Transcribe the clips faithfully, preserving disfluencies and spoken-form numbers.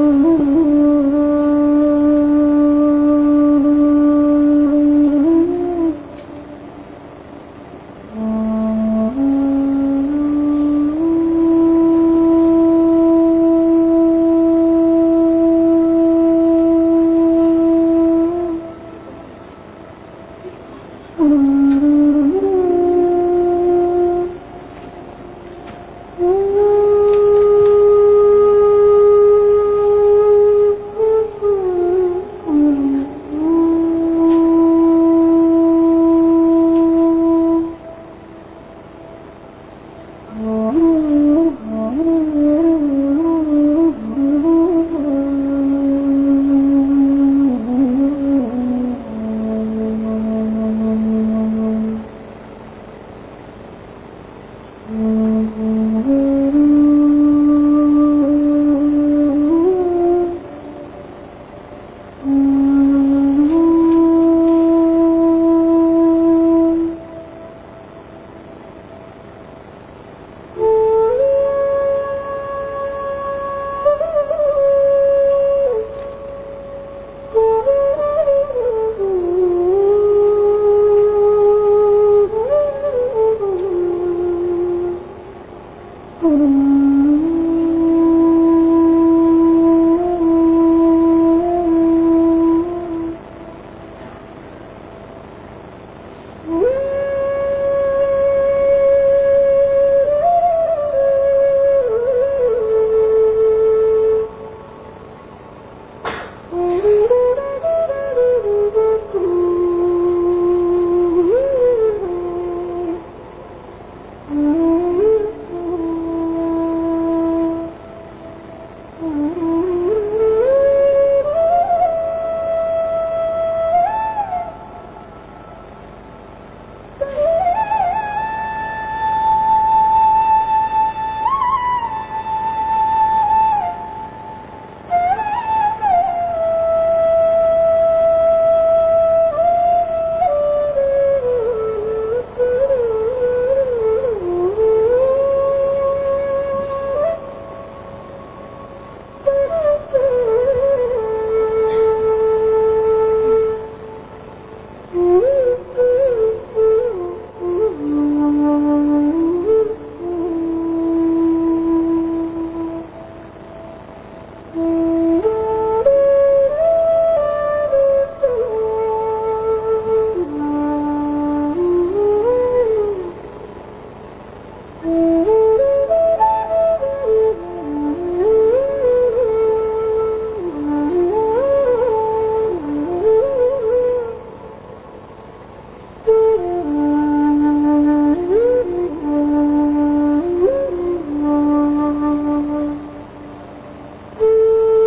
Thank you.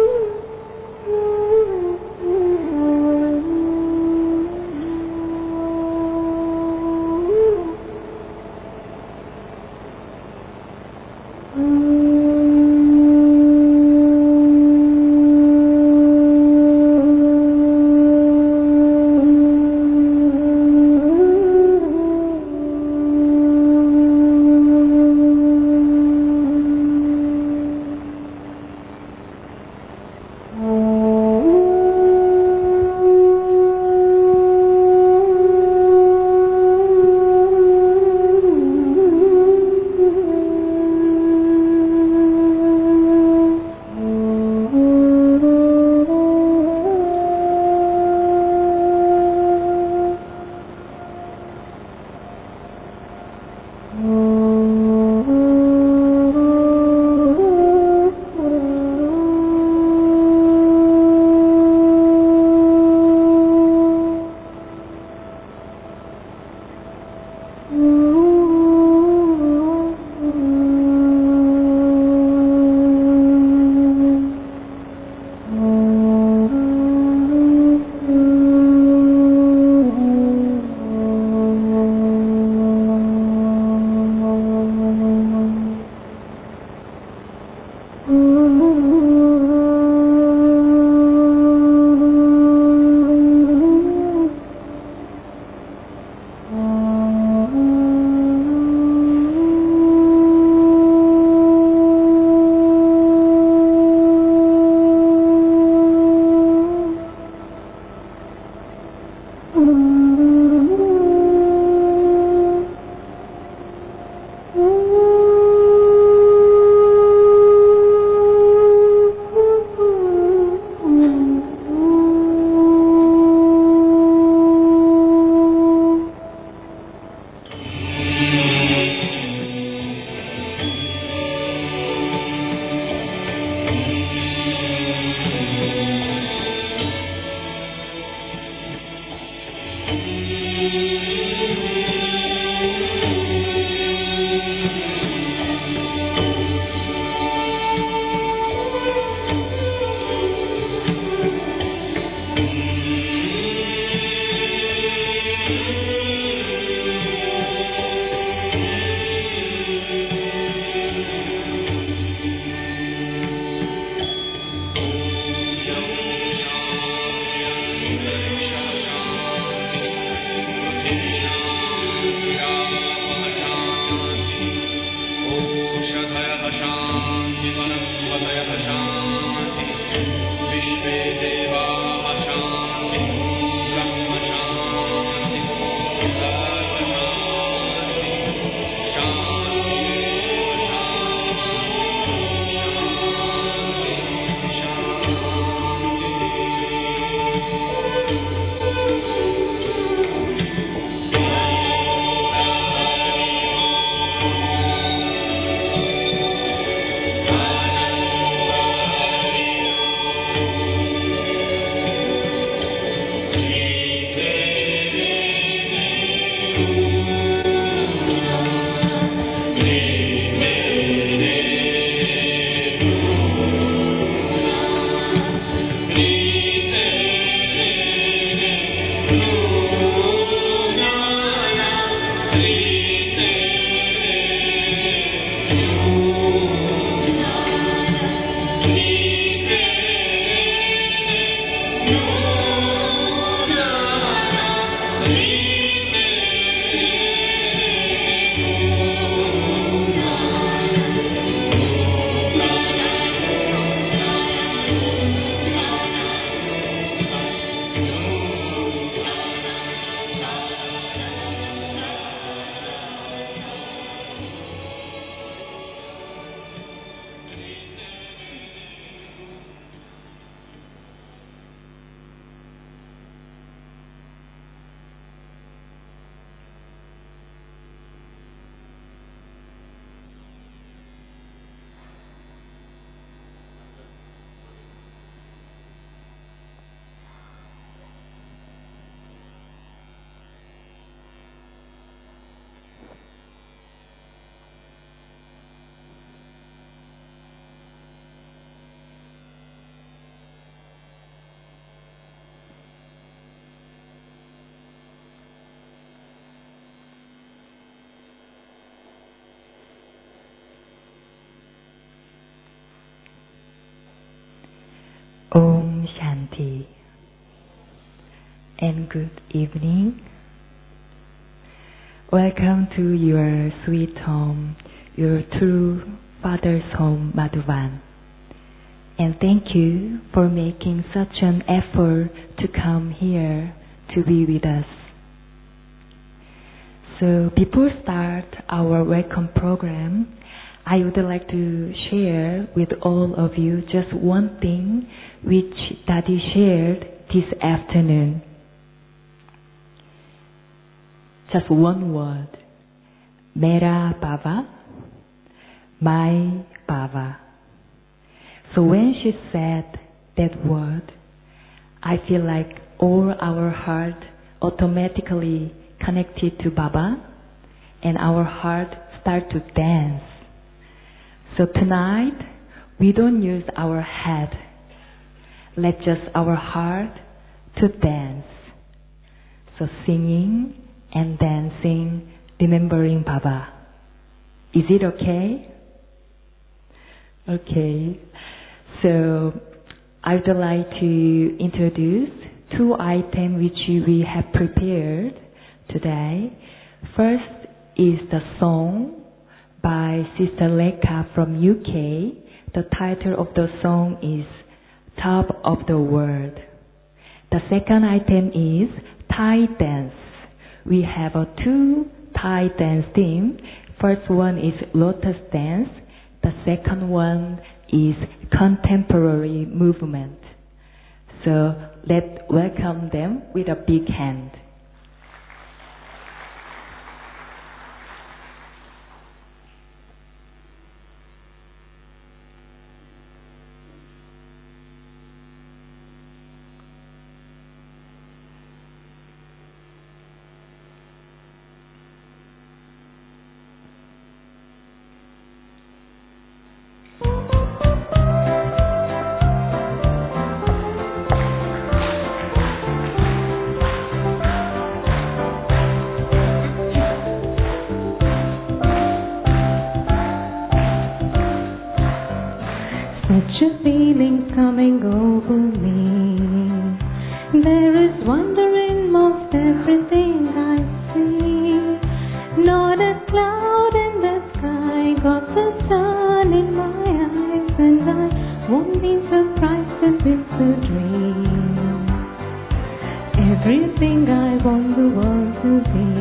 Shanti. And good evening. Welcome to your sweet home, your true Father's home, Madhuvan. And thank you for making such an effort to come here to be with us. So before start our welcome program, I would like to share with all of you just one thing which Daddy shared this afternoon. Just one word. Mera Baba, my Baba. So when she said that word, I feel like all our heart automatically connected to Baba and our heart start to dance. So tonight, we don't use our head. Let just our heart to dance. So singing and dancing, remembering Baba. Is it okay? Okay. So I would like to introduce two items which we have prepared today. First is the song by Sister Lekha from U K. The title of the song is Top of the World. The second item is Thai dance. We have a two Thai dance theme. First one is Lotus dance. The second one is contemporary movement. So let's welcome them with a big hand. Coming over me, there is wonder in most everything I see. Not a cloud in the sky, got the sun in my eyes, and I won't be surprised if it's a dream. Everything I want the world to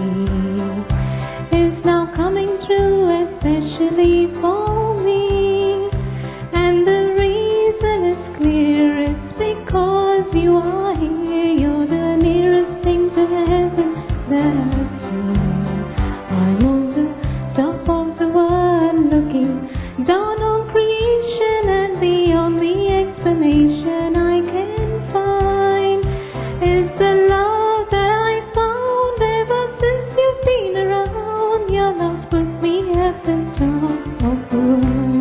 be is now coming true, especially for me. And the clear, it's because you are here. You're the nearest thing to heaven that I've seen. I'm on the top of the world, looking down on creation, and the only explanation I can find is the love that I found ever since you've been around. Your love puts me at the top of the world.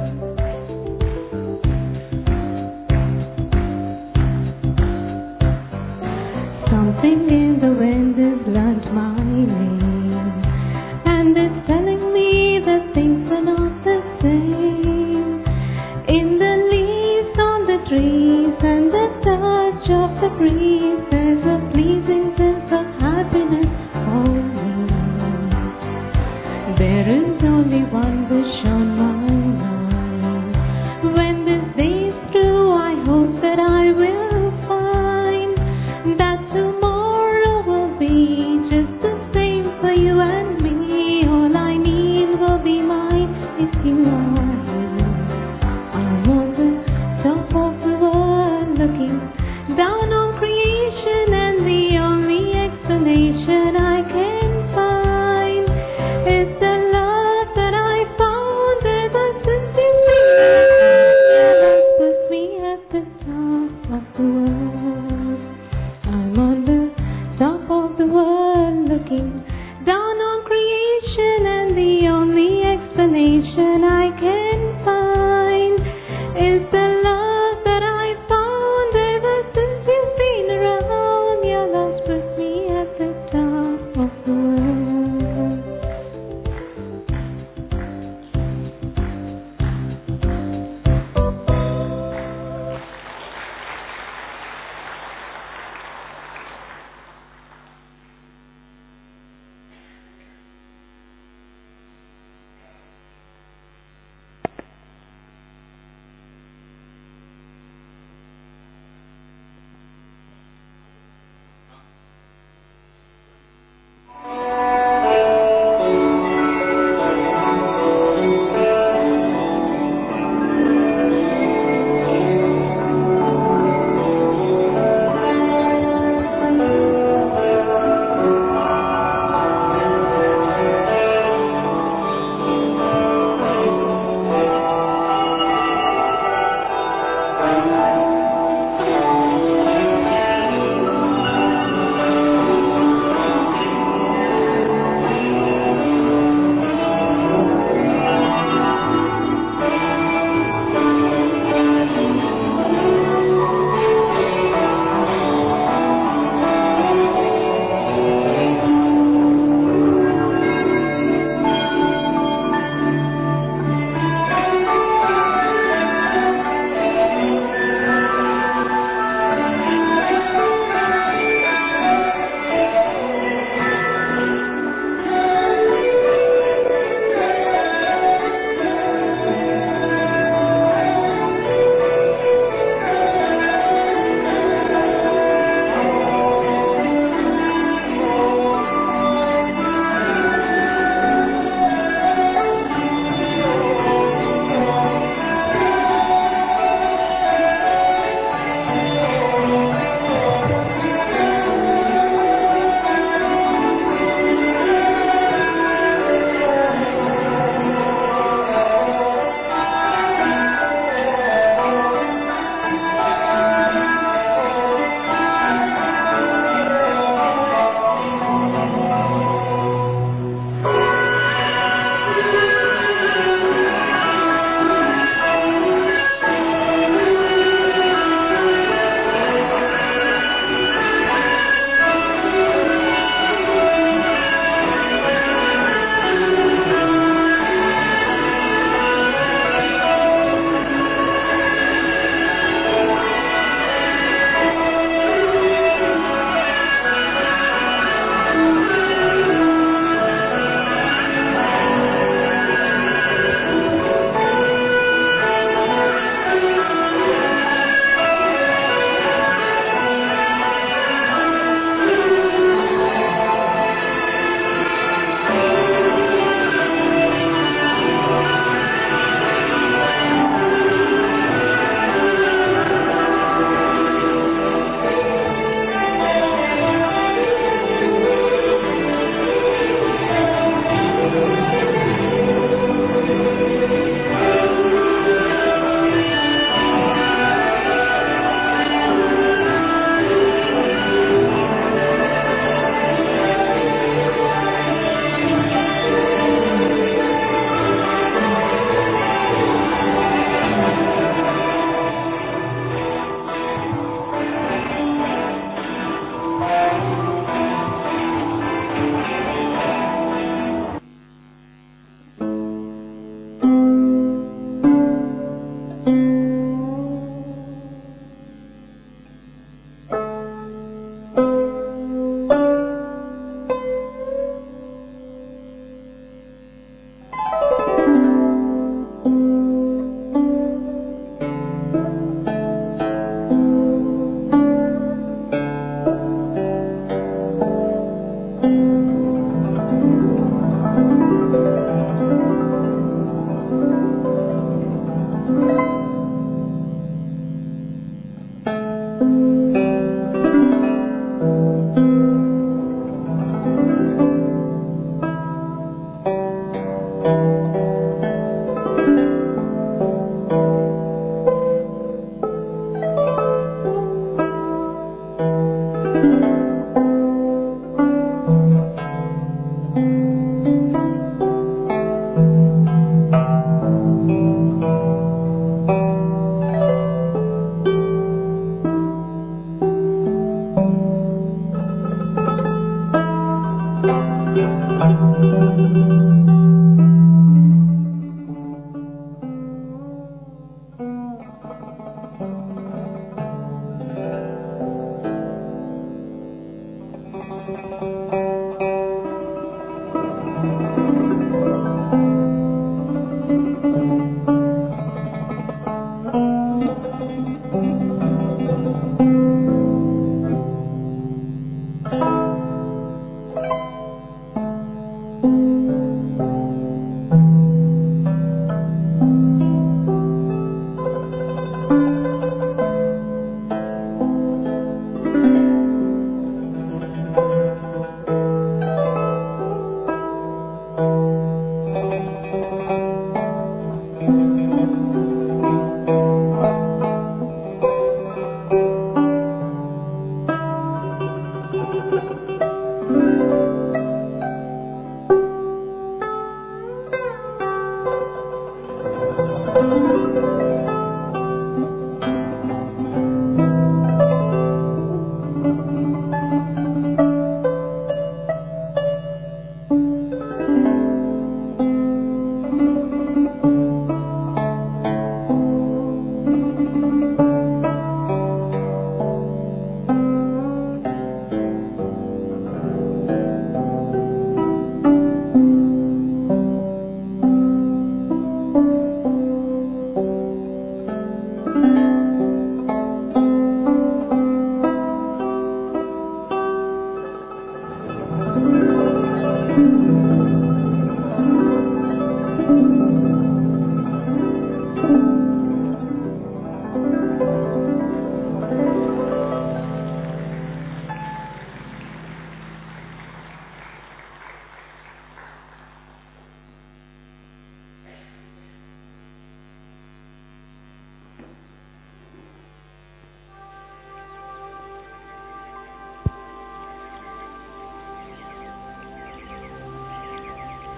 Something in the wind has learned my name, and it's telling me that things are not the same. In the leaves on the trees and the touch of the breeze, there's a pleasing sense of happiness for me. There is only one wish on my mind. When this day is through, I hope that I will find that tomorrow will be just the same for you and me. All I need will be mine if you are here. I'm on the top of the world, looking down on creation, and the only explanation I can find is the love that I found ever since you've been there. That puts me at the top of the world. I'm on the top of the world, looking down on creation, and the only explanation I can find is the love that I found ever since you've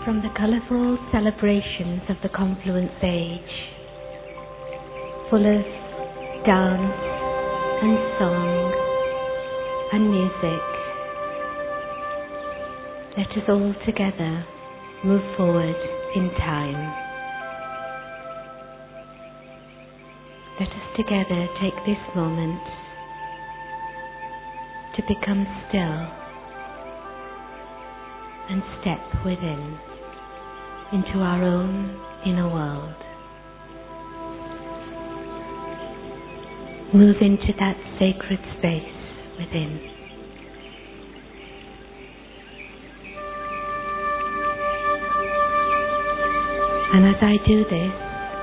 from the colourful celebrations of the confluence age, full of dance and song and music, let us all together move forward in time. Let us together take this moment to become still and step within into our own inner world. Move into that sacred space within. And as I do this,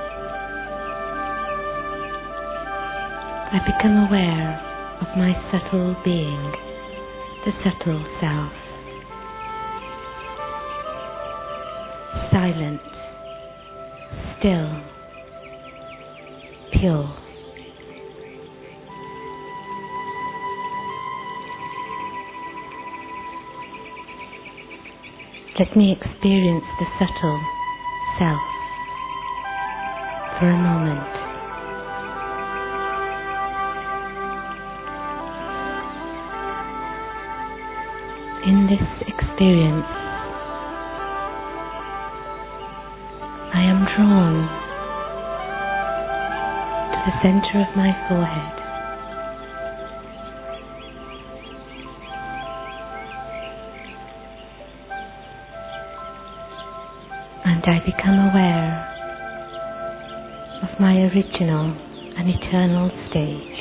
I become aware of my subtle being, the subtle self. Silent, still, pure. Let me experience the subtle self for a moment. In this experience, I am drawn to the center of my forehead. And I become aware of my original and eternal stage.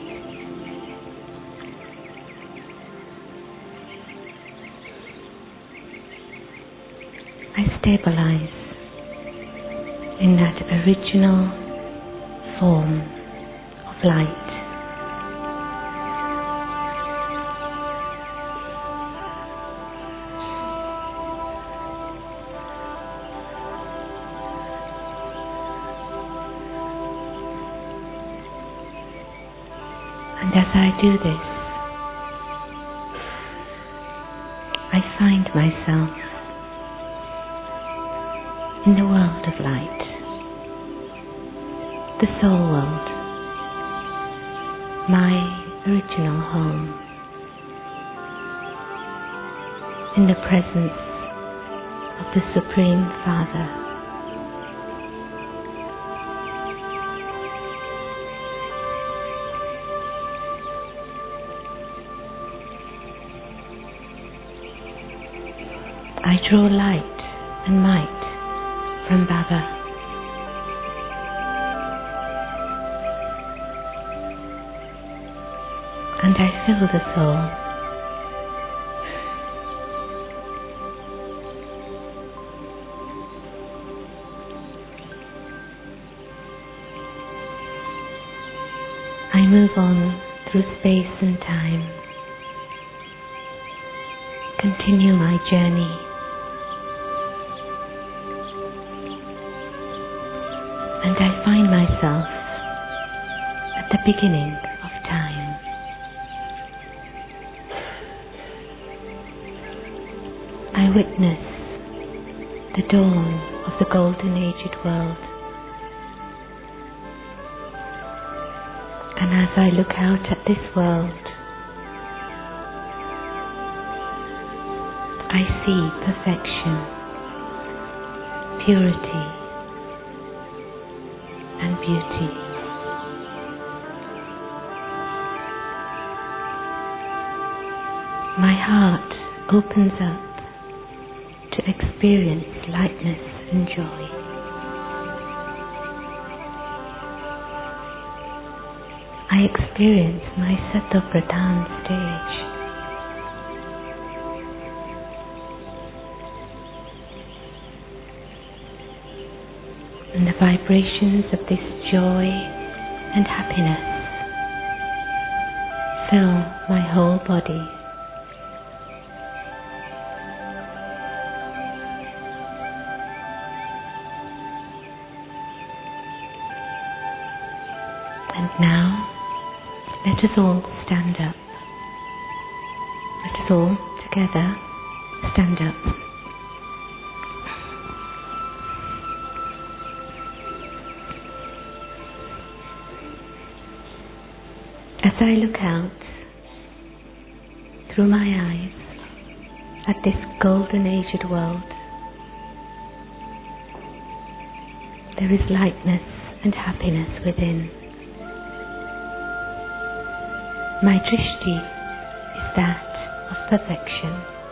I stabilize in that original form of light. And as I do this, I find myself in the world of light, the soul world, my original home, in the presence of the Supreme Father. I draw light and might from Baba. And I fill the soul I move on through space and time, continue my journey. And I find myself at the beginning of time. I witness the dawn of the golden aged world. And as I look out at this world, I see perfection, purity, and beauty. My heart opens up to experience lightness and joy. I experience my Sato Pradhan stage. And the vibrations of this joy and happiness fill my whole body. And now, let us all stand up. Let us all together stand up. As I look out through my eyes at this golden aged world, there is lightness and happiness within. My drishti is that of perfection.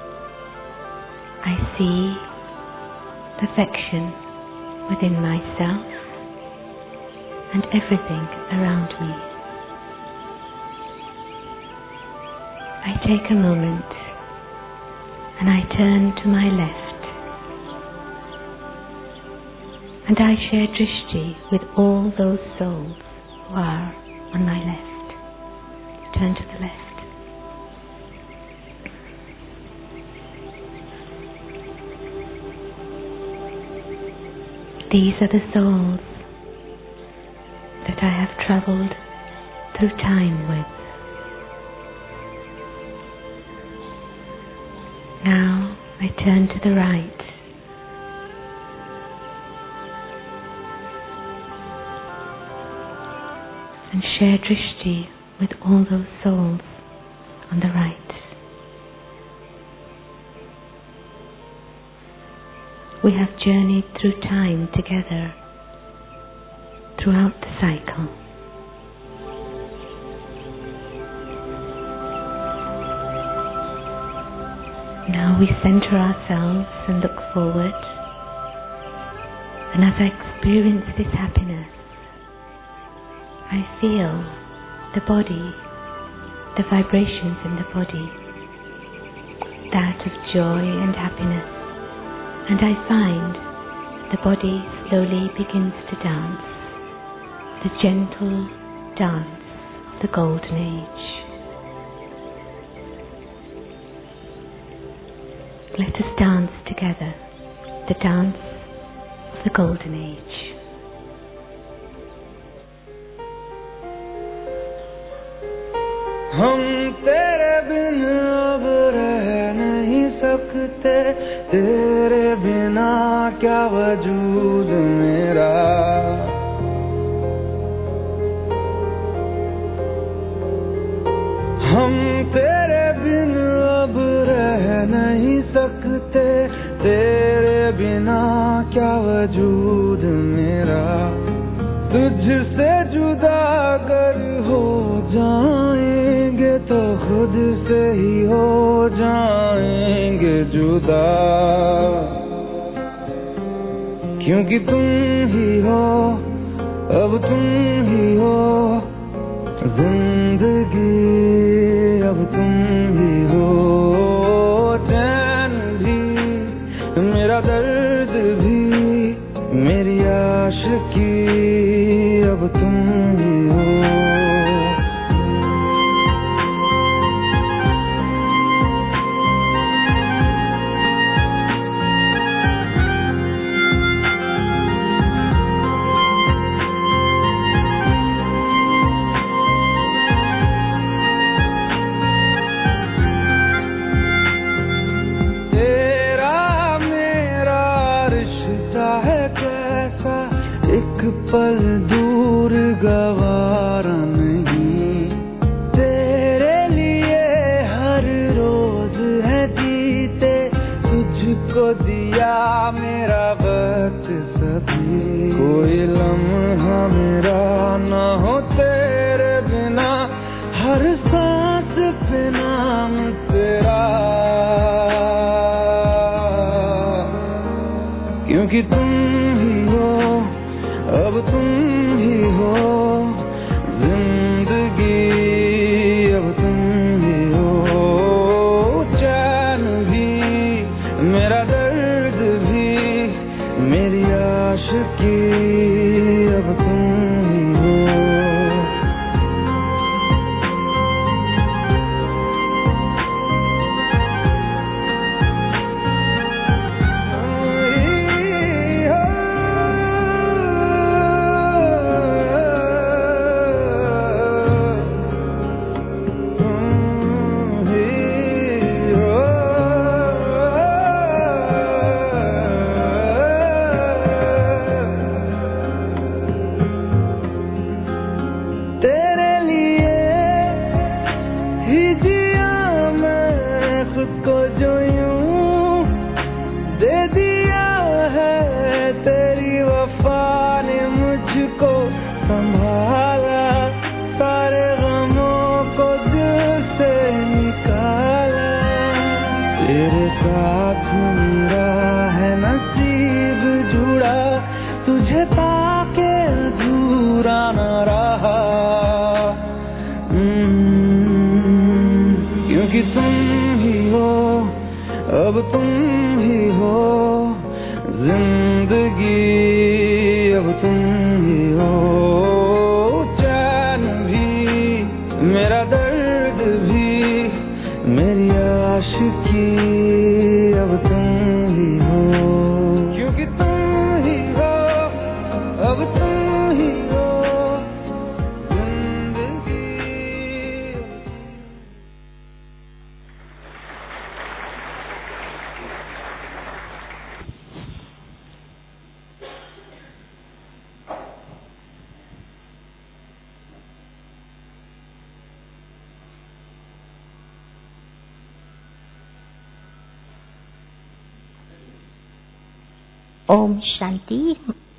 I see perfection within myself and everything around me. I take a moment and I turn to my left, and I share drishti with all those souls who are on my left. Turn to the left. These are the souls that I have travelled through time with. Now I turn to the right. And share drishti with all those souls on the right. We have journeyed through time together throughout the cycle. Now we center ourselves and look forward, and as I experience this happiness, I feel the body, the vibrations in the body, that of joy and happiness, and I find the body slowly begins to dance, the gentle dance of the golden age. Let us dance together, the dance of the golden age. हम तेरे बिन अब रह नहीं सकते, तेरे बिना क्या वजूद मेरा। हम तेरे बिन अब रह नहीं सकते, तेरे बिना क्या वजूद मेरा। तुझसे जुदा अगर हो जाएंगे तो खुद से ही हो जाएंगे जुदा, क्योंकि तुम ही हो, अब तुम ही हो जिंदगी, अब तुम ही हो चैन भी, मेरा दर्द भी, मेरी आशिकी, अब तुम ही हो। पल दूर गवारा नहीं, तेरे लिए हर रोज है जीते, तुझको दिया मेरा वक्त सभी, कोई लम्हा मेरा न हो तेरे बिना, हर सांस पे नाम तेरा, क्योंकि तुम ही हो, अब तुम ही हो जिंदगी, अब तुम ही हो चैन भी, मेरा दर्द भी, मेरी आशिकी, अब तुम ही हो। Oh साथ मेरा है नसीब जुड़ा, तुझे पाके अधूरा न रहा। क्योंकि तुम ही हो, अब तुम ही हो जिंदगी, अब तुम ही हो चैन भी, मेरा दर्द भी, मेरी आशिकी, अब तुम ही हो। क्योंकि तुम ही हो, अब तुम ही हो जिंदगी। Om Shanti.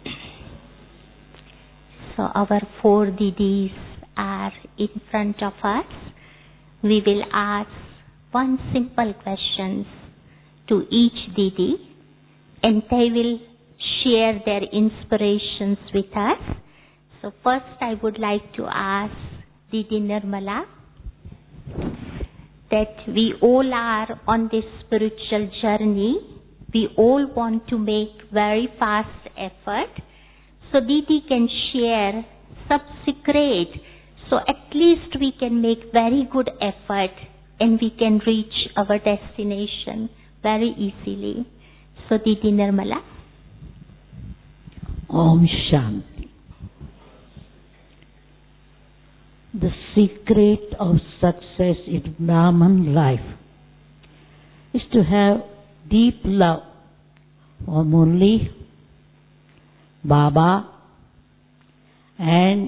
So our four Didis are in front of us. We will ask one simple question to each Didi, and they will share their inspirations with us. So first I would like to ask Didi Nirmala that we all are on this spiritual journey. We all want to make very fast effort. So Didi can share some secret. So at least we can make very good effort and we can reach our destination very easily. So Didi Nirmala. Om Shanti. The secret of success in Brahman life is to have deep love for Murli, Baba, and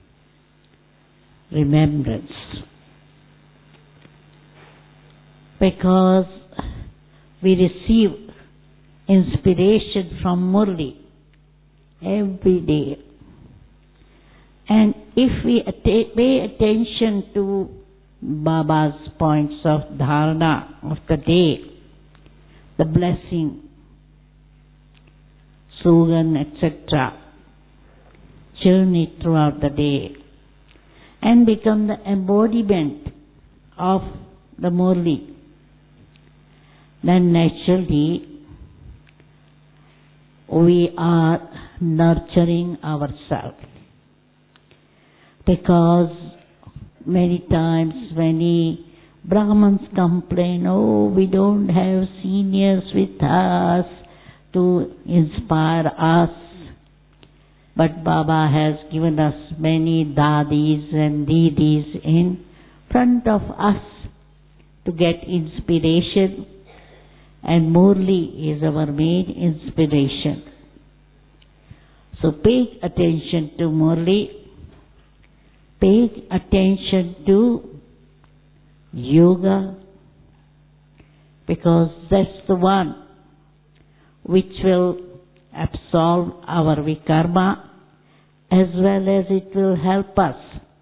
remembrance. Because we receive inspiration from Murli every day. And if we atta- pay attention to Baba's points of dharana of the day, the blessing, slogan, et cetera, journey throughout the day, and become the embodiment of the Murli, then naturally we are nurturing ourselves. Because many times many Brahmins complain, oh, we don't have seniors with us to inspire us. But Baba has given us many dadis and didis in front of us to get inspiration, and Murli is our main inspiration. So pay attention to Murli, pay attention to yoga, because that's the one which will absolve our vikarma, as well as it will help us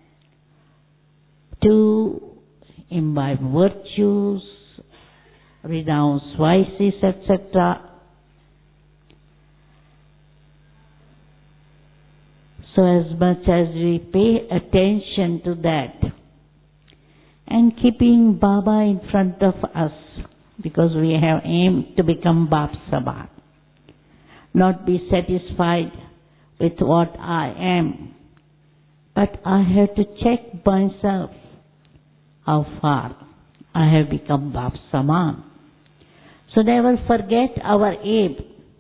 to imbibe virtues, renounce vices, et cetera. So as much as we pay attention to that, and keeping Baba in front of us, because we have aimed to become Bap Saman, not be satisfied with what I am, but I have to check myself how far I have become Bap Saman. So never forget our aim,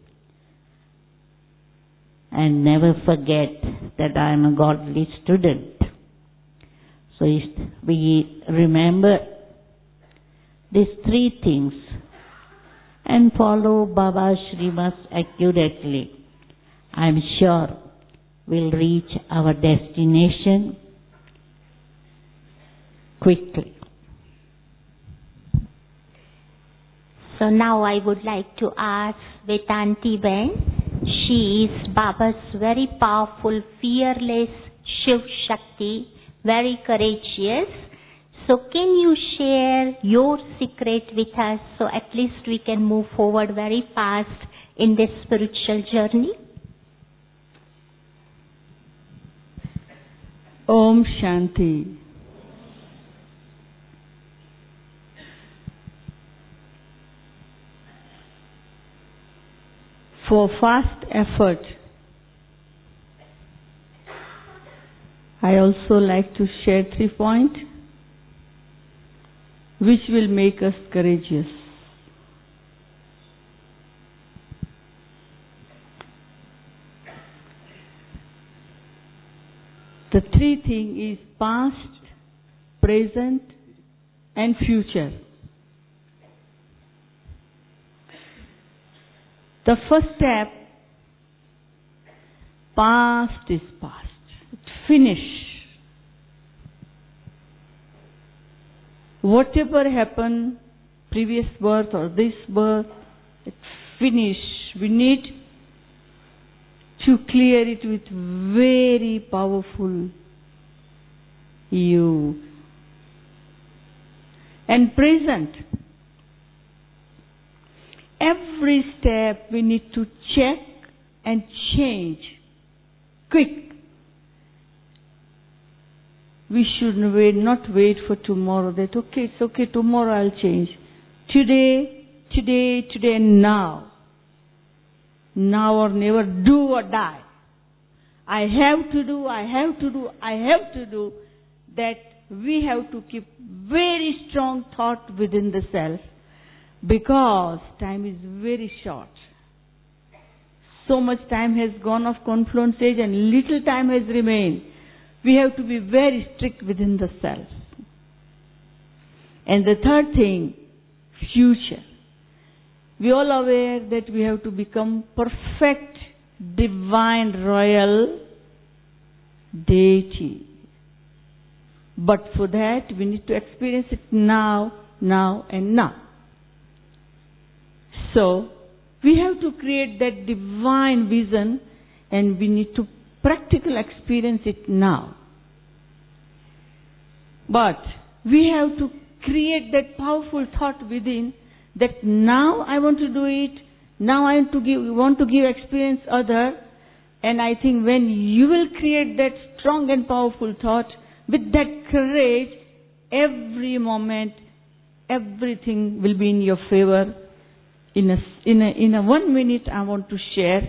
and never forget that I am a godly student. So we remember these three things and follow Baba's Srimad accurately. I am sure we'll reach our destination quickly. So now I would like to ask Vedanti Ben. She is Baba's very powerful, fearless Shiv Shakti, very courageous. So can you share your secret with us so at least we can move forward very fast in this spiritual journey? Om Shanti. For fast effort, I also like to share three points which will make us courageous. The three things is past, present and future. The first step, past is past. Finish. Whatever happened, previous birth or this birth, it's finished. We need to clear it with very powerful you. And present. Every step we need to check and change. Quick. We should wait, not wait for tomorrow. That okay, it's okay, tomorrow I'll change. Today, today, today, and now. Now or never, do or die. I have to do, I have to do, I have to do. That we have to keep very strong thought within the self. Because time is very short. So much time has gone off confluence stage and little time has remained. We have to be very strict within the self. And the third thing, future. We all aware that we have to become perfect, divine, royal deity. But for that, we need to experience it now, now and now. So, we have to create that divine vision and we need to practically experience it now. But we have to create that powerful thought within that now I want to do it, now I want to give, want to give experience other, and I think when you will create that strong and powerful thought, with that courage, every moment, everything will be in your favor. In a, in a, in a one minute I want to share.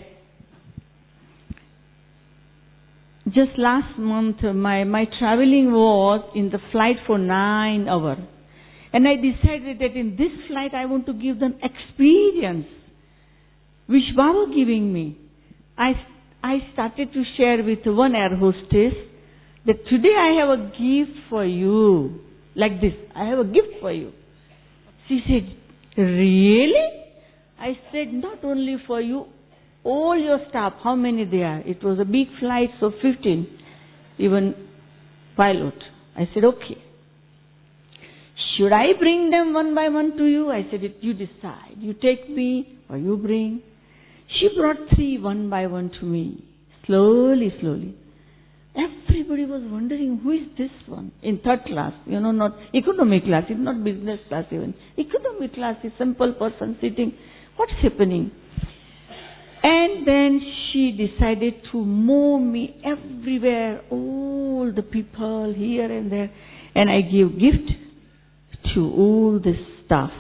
Just last month my, my traveling was in the flight for nine hours. And I decided that in this flight I want to give them experience which Baba giving me. I, I started to share with one air hostess that today I have a gift for you. Like this, I have a gift for you. She said, really? I said, not only for you, all your staff, how many they are? It was a big flight, so fifteen, even pilot. I said, okay. Should I bring them one by one to you? I said, you decide. You take me or you bring. She brought three one by one to me, slowly, slowly. Everybody was wondering, who is this one? In third class, you know, not economy class, it's not business class even. Economy class is simple person sitting. What's happening? And then she decided to move me everywhere, all the people here and there. And I give gift to all this stuff.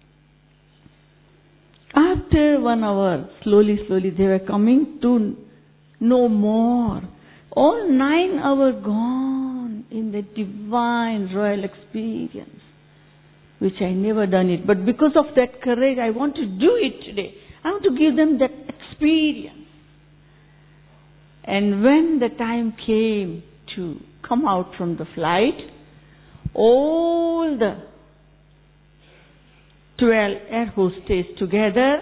After one hour, slowly, slowly, they were coming to know more. All nine hours gone in the divine royal experience, which I never done it. But because of that courage, I want to do it today. I want to give them that experience. And when the time came to come out from the flight, all the twelve air hostesses together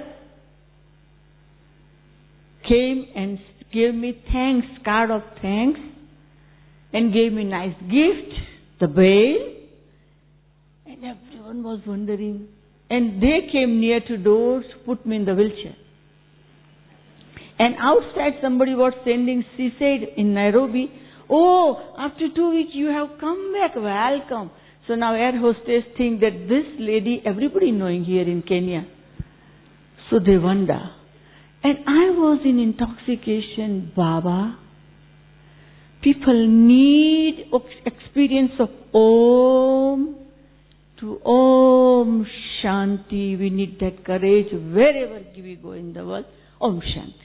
came and gave me thanks, card of thanks, and gave me nice gift, the veil, and everyone was wondering. And they came near to doors, put me in the wheelchair. And outside somebody was sending, she said in Nairobi, oh, after two weeks you have come back, welcome. So now air hostess think that this lady, everybody knowing here in Kenya. So they wonder. And I was in intoxication, Baba. People need experience of Om to Om Shanti. We need that courage wherever we go in the world. Om Shanti.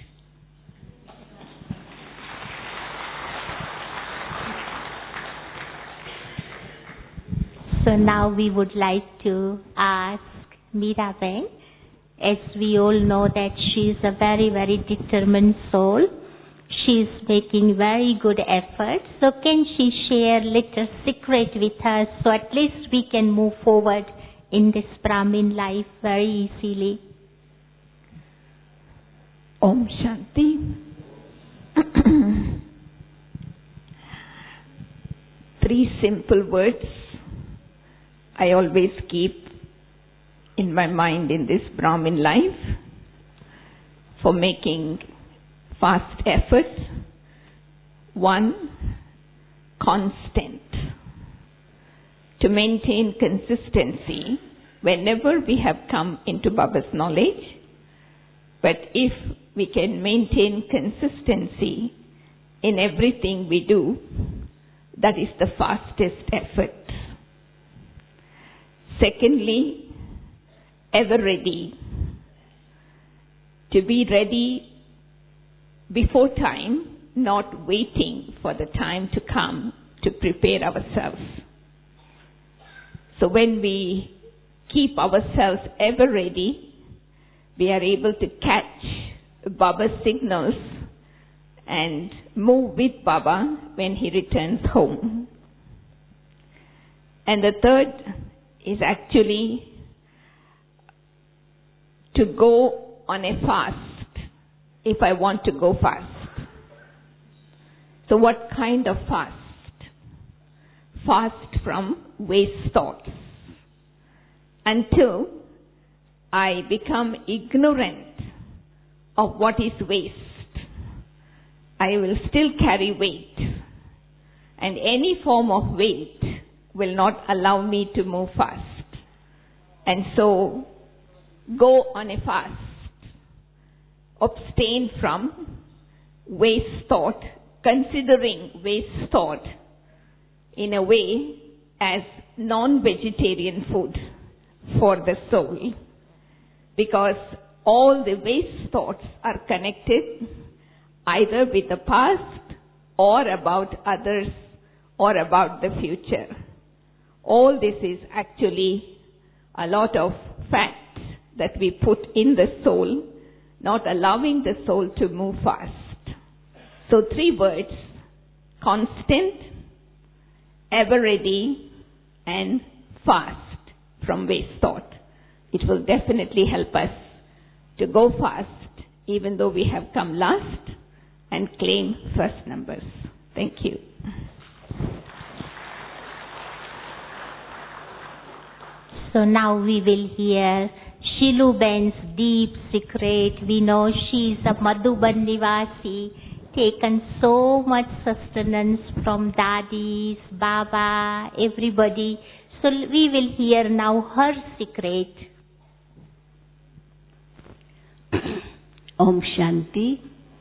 So now we would like to ask Meeraben, as we all know that she is a very, very determined soul. She is making very good efforts. So can she share little secret with us so at least we can move forward in this Brahmin life very easily? Om Shanti. Three simple words I always keep in my mind in this Brahmin life for making fast efforts. One, constant. To maintain consistency whenever we have come into Baba's knowledge. But if we can maintain consistency in everything we do, that is the fastest effort. Secondly, ever ready. To be ready before time, not waiting for the time to come to prepare ourselves. So when we keep ourselves ever ready, we are able to catch Baba's signals and move with Baba when he returns home. And the third is actually to go on a fast if I want to go fast. So what kind of fast? Fast from waste thoughts. Until I become ignorant of what is waste, I will still carry weight. And any form of weight will not allow me to move fast. And so, go on a fast. Abstain from waste thought, considering waste thought in a way as non-vegetarian food for the soul. Because all the waste thoughts are connected either with the past or about others or about the future. All this is actually a lot of facts that we put in the soul, not allowing the soul to move fast. So three words: constant, ever ready, and fast from waste thought. It will definitely help us to go fast, even though we have come last, and claim first numbers. Thank you. So now we will hear Shilu Ben's deep secret. We know she is a Madhuban Nivasi, taken so much sustenance from daddies, Baba, everybody. So we will hear now her secret. Om Shanti.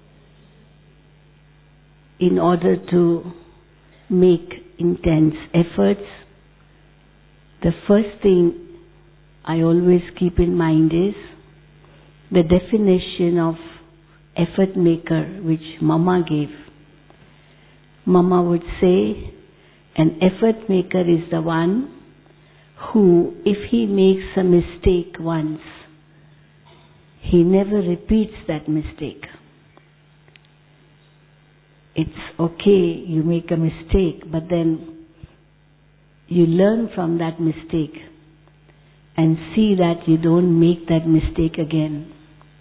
In order to make intense efforts, the first thing I always keep in mind is the definition of effort maker which Mama gave. Mama would say, an effort maker is the one who, if he makes a mistake once, he never repeats that mistake. It's okay, you make a mistake, but then you learn from that mistake and see that you don't make that mistake again.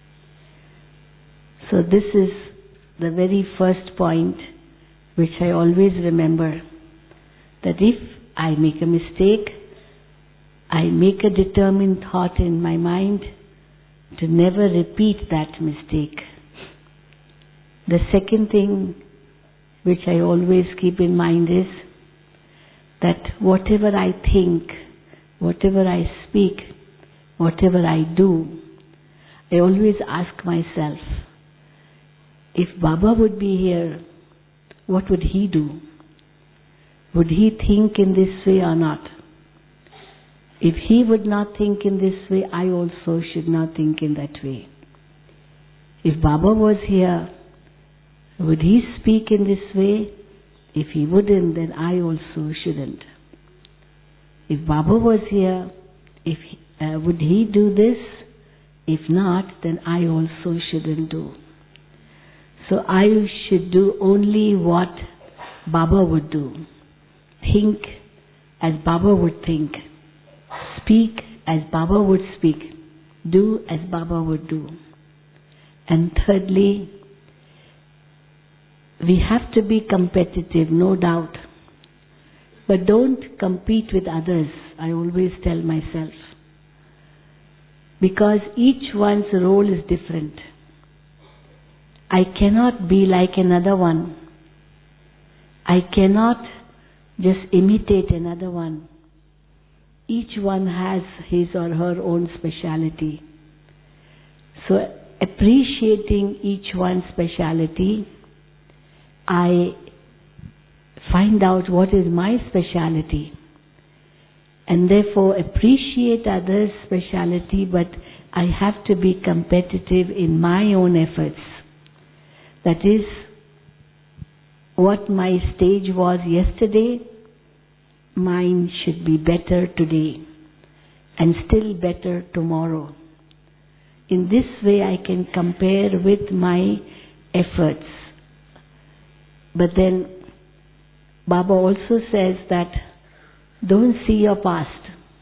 So this is the very first point which I always remember, that if I make a mistake, I make a determined thought in my mind to never repeat that mistake. The second thing which I always keep in mind is, that whatever I think, whatever I speak, whatever I do, I always ask myself, if Baba would be here, what would he do? Would he think in this way or not? If he would not think in this way, I also should not think in that way. If Baba was here, would he speak in this way? If he wouldn't, then I also shouldn't. If Baba was here, if he, uh, would he do this? If not, then I also shouldn't do. So I should do only what Baba would do. Think as Baba would think. Speak as Baba would speak. Do as Baba would do. And thirdly, we have to be competitive, no doubt. But don't compete with others, I always tell myself. Because each one's role is different. I cannot be like another one. I cannot just imitate another one. Each one has his or her own speciality. So appreciating each one's speciality, I find out what is my speciality. And therefore appreciate others' speciality, but I have to be competitive in my own efforts. That is, what my stage was yesterday, mine should be better today and still better tomorrow. In this way I can compare with my efforts. But then Baba also says that don't see your past.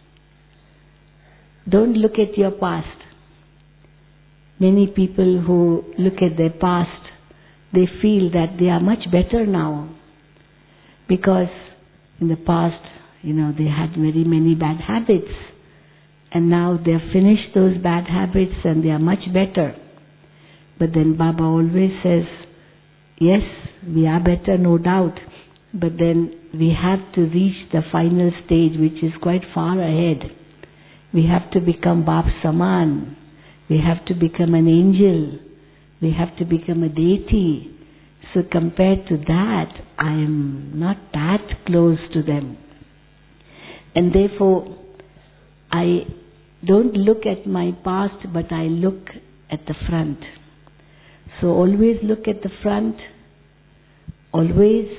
Don't look at your past. Many people who look at their past, they feel that they are much better now. Because in the past, you know, they had very many bad habits. And now they have finished those bad habits and they are much better. But then Baba always says, yes, we are better, no doubt. But then we have to reach the final stage, which is quite far ahead. We have to become Bap Saman. We have to become an angel. We have to become a deity. So compared to that, I am not that close to them. And therefore, I don't look at my past, but I look at the front. So always look at the front. Always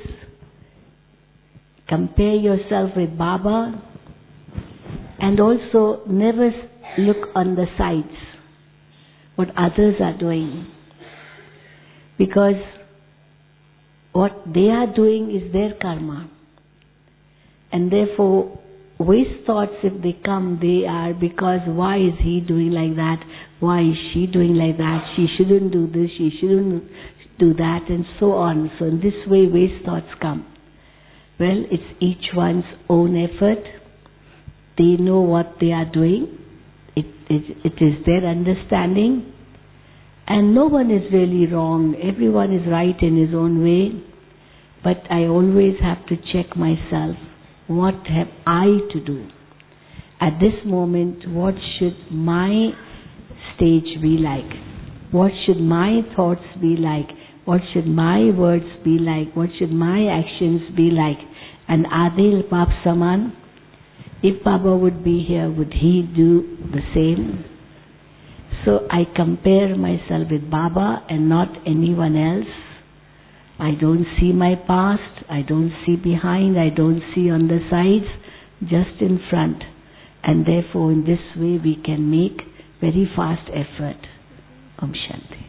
compare yourself with Baba. And also never look on the sides, what others are doing. Because what they are doing is their karma. And therefore, waste thoughts, if they come, they are because why is he doing like that? Why is she doing like that? She shouldn't do this, she shouldn't do that, and so on. So in this way, waste thoughts come. Well, it's each one's own effort. They know what they are doing. It, it, it is their understanding. And no one is really wrong. Everyone is right in his own way. But I always have to check myself. What have I to do? At this moment, what should my stage be like? What should my thoughts be like? What should my words be like? What should my actions be like? And are they Bap Saman? If Baba would be here, would he do the same? So I compare myself with Baba and not anyone else. I don't see my past, I don't see behind, I don't see on the sides, just in front. And therefore in this way we can make very fast effort. Om Shanti.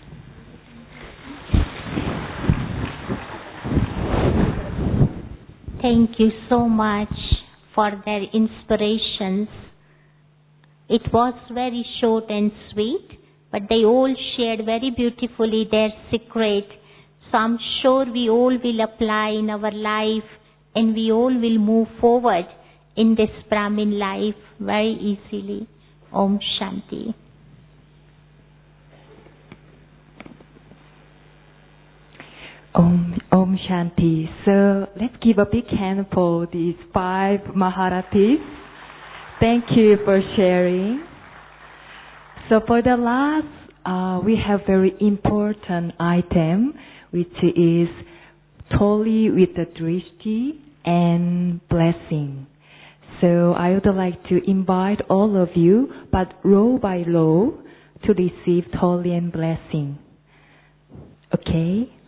Thank you so much for their inspirations. It was very short and sweet, but they all shared very beautifully their secret. So I'm sure we all will apply in our life and we all will move forward in this Brahmin life very easily. Om Shanti. Om, Om Shanti. So let's give a big hand for these five Maharatis. Thank you for sharing. So for the last, uh, we have very important item, which is Tholi with the Drishti and blessing. So I would like to invite all of you, but row by row, to receive Tholi and blessing. Okay?